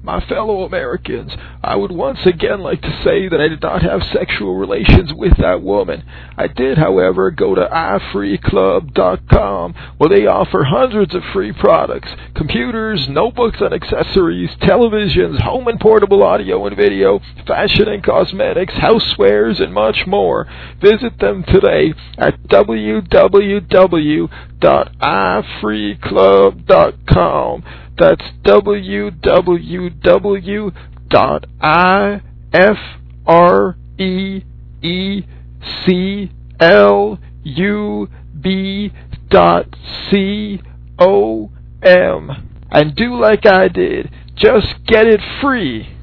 My fellow Americans, I would once again like to say that I did not have sexual relations with that woman. I did, however, go to iFreeClub.com, where they offer hundreds of free products: computers, notebooks and accessories, televisions, home and portable audio and video, fashion and cosmetics, housewares, and much more. Visit them today at www.iFreeClub.com. That's www.IFreeClub.com. And do like I did. Just get it free.